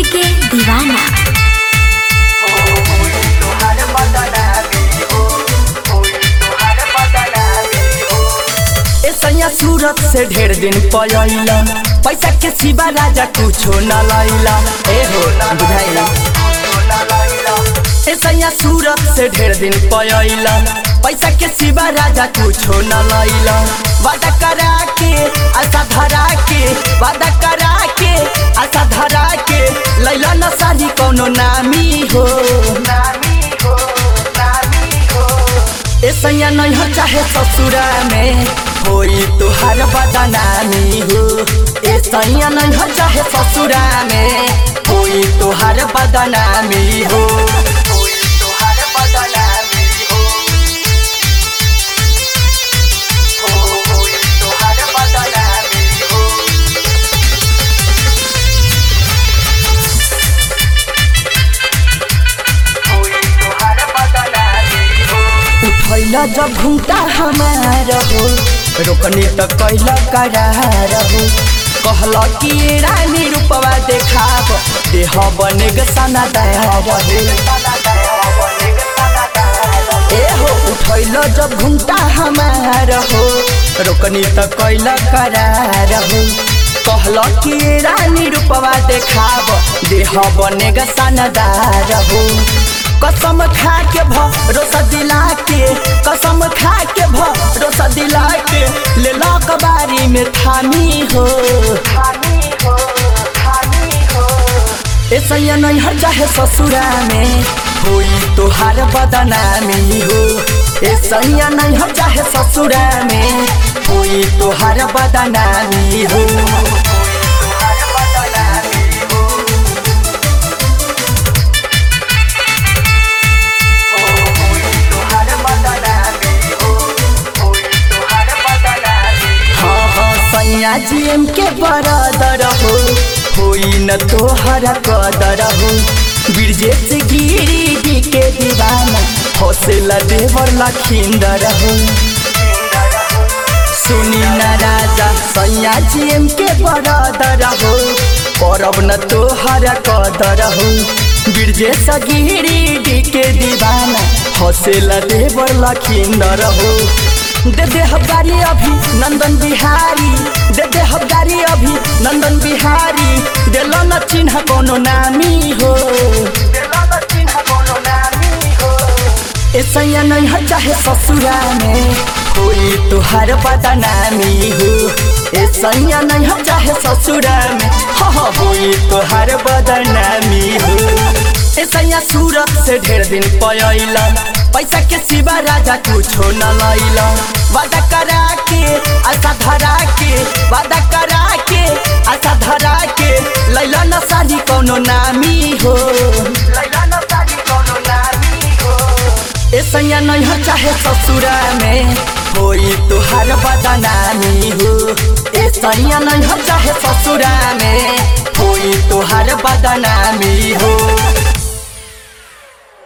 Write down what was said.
के दीवाना। ऐसा सूरत से ढेर दिन पयला, पैसा के सिवा राजा कुछो न लैला। ए हो बुझाइला ऐसा सूरत से ढेर दिन पयला, पैसा के सिवा राजा कुछो न लैला। वादा करा के आशा धरा के, वादा करा के आशा धरा के लैला न सारी कोनो नामी हो। ऐसा नहीं हो चाहे ससुरा में होई तुहार बदनामी हो। ऐसा नहीं हो चाहे ससुरा में होई तुहार बदनामी हो। उठैला जब घूमता हमारा हो, रोकनी तो कैला करार हो। कहला कि रानी रूपवा देखाब, देह बनेग सनादार हो। ए हो उठैला जब घूमता हमारा हो, रोकनी तो कैला करार हो। कहला कि रानी रूपवा देखाब, देह बनेग सनादार हो। कसम खा के भरोसा दिला के, कसम खा के भरोसा दिला के ले लक बारी में थामी हो। ऐसा नहीं हो चाहे ससुरा में होई तुहार बदनामी हो। ऐसा नहीं हो चाहे ससुरा में होई तुहार बदनामी हो। जीएम के बरादर हो, होई न तोहरा कदर हो। ब्रिजेश गिरी के दीवाना, हौसला देवर लखिंदर हो। सुनी न राजा सैया जीएम के बरादर हो, करब न तोहरा कदर हो। ब्रिजेश गिरी के दीवाना, हौसला देवर लखिंदर हो। दे दे गाड़ी अभी नंदन बिहारी, दे दे गाड़ी अभी नंदन बिहारी। दिलो न चिन्ह कोनो नामी हो। ऐसा नहीं हो चाहे ससुरा में होई तुहार बदनामी हो। ऐसा नहीं हो चाहे ससुरा में होई तुहार बदनामी हो। ऐसा सूरत से ढेर दिन पयला, पैसा के सिवा राजा कुछो न लैला। वादा करा के आशा धरा के, वादा करा के आशा धरा के लैला न सारी कोनो नामी हो। ऐसा नहीं हो चाहे ससुरा में होई तुहार बदनामी हो। ऐसा नहीं हो चाहे ससुरा में होई तुहार बदनामी हो।